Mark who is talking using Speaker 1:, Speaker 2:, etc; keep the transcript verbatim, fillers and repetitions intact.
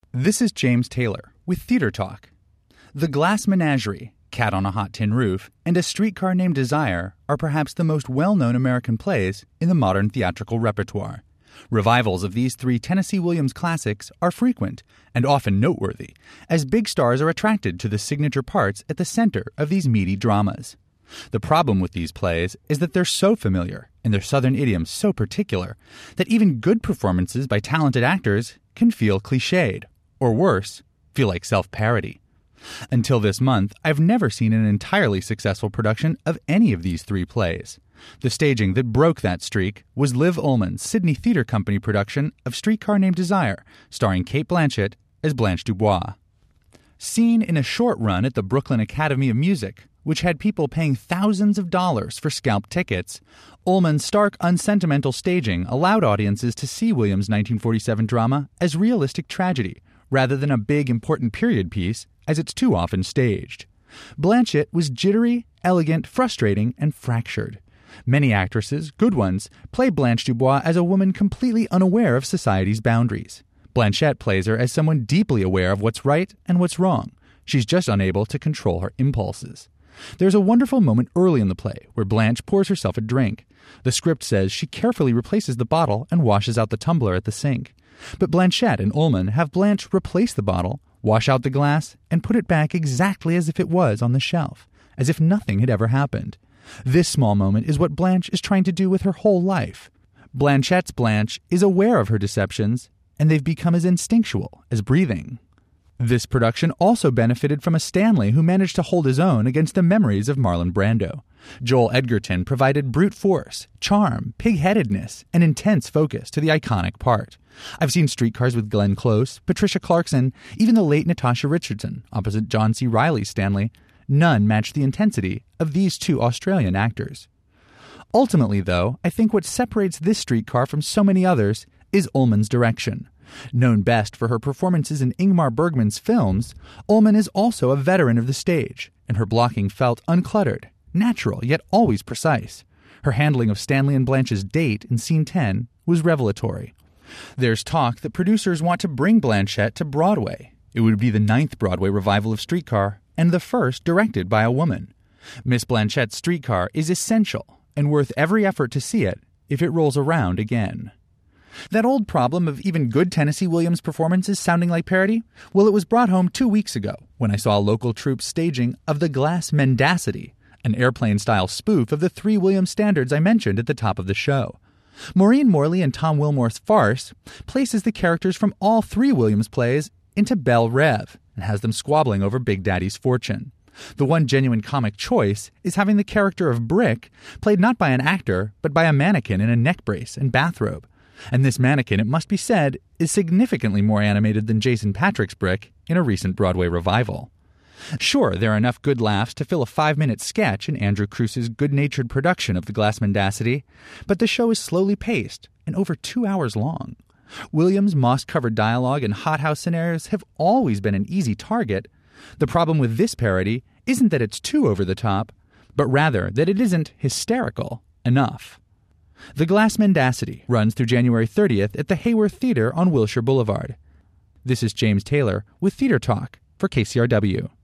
Speaker 1: This is James Taylor with Theater Talk. The Glass Menagerie, Cat on a Hot Tin Roof, and A Streetcar Named Desire are perhaps the most well-known American plays in the modern theatrical repertoire. Revivals of these three Tennessee Williams classics are frequent and often noteworthy, as big stars are attracted to the signature parts at the center of these meaty dramas. The problem with these plays is that they're so familiar and their Southern idiom so particular that even good performances by talented actors can feel cliched, or worse, feel like self-parody. Until this month, I've never seen an entirely successful production of any of these three plays. The staging that broke that streak was Liv Ullmann's Sydney Theatre Company production of Streetcar Named Desire, starring Cate Blanchett as Blanche Dubois. Seen in a short run at the Brooklyn Academy of Music, which had people paying thousands of dollars for scalped tickets, Ullmann's stark, unsentimental staging allowed audiences to see Williams' nineteen forty-seven drama as realistic tragedy, rather than a big, important period piece, as it's too often staged. Blanchett was jittery, elegant, frustrating, and fractured. Many actresses, good ones, play Blanche Dubois as a woman completely unaware of society's boundaries. Blanchett plays her as someone deeply aware of what's right and what's wrong. She's just unable to control her impulses. There's a wonderful moment early in the play where Blanche pours herself a drink. The script says she carefully replaces the bottle and washes out the tumbler at the sink. But Blanchett and Ullmann have Blanche replace the bottle, wash out the glass, and put it back exactly as if it was on the shelf, as if nothing had ever happened. This small moment is what Blanche is trying to do with her whole life. Blanchett's Blanche is aware of her deceptions, and they've become as instinctual as breathing. This production also benefited from a Stanley who managed to hold his own against the memories of Marlon Brando. Joel Edgerton provided brute force, charm, pig-headedness, and intense focus to the iconic part. I've seen Streetcars with Glenn Close, Patricia Clarkson, even the late Natasha Richardson, opposite John C. Reilly's Stanley. None matched the intensity of these two Australian actors. Ultimately, though, I think what separates this Streetcar from so many others is Ullmann's direction. Known best for her performances in Ingmar Bergman's films, Ullmann is also a veteran of the stage, and her blocking felt uncluttered, natural, yet always precise. Her handling of Stanley and Blanche's date in Scene ten was revelatory. There's talk that producers want to bring Blanchett to Broadway. It would be the ninth Broadway revival of Streetcar, and the first directed by a woman. Miss Blanchett's Streetcar is essential, and worth every effort to see it if it rolls around again. That old problem of even good Tennessee Williams performances sounding like parody? Well, it was brought home two weeks ago when I saw a local troupe's staging of The Glass Mendacity, an airplane-style spoof of the three Williams standards I mentioned at the top of the show. Maureen Morley and Tom Wilmore's farce places the characters from all three Williams plays into Belle Reve and has them squabbling over Big Daddy's fortune. The one genuine comic choice is having the character of Brick played not by an actor, but by a mannequin in a neck brace and bathrobe. And this mannequin, it must be said, is significantly more animated than Jason Patric's Brick in a recent Broadway revival. Sure, there are enough good laughs to fill a five-minute sketch in Andrew Cruse's good-natured production of The Glass Mendacity, but the show is slowly paced and over two hours long. Williams' moss-covered dialogue and hothouse scenarios have always been an easy target. The problem with this parody isn't that it's too over-the-top, but rather that it isn't hysterical enough. The Glass Mendacity runs through January thirtieth at the Hayworth Theatre on Wilshire Boulevard. This is James Taylor with Theater Talk for K C R W.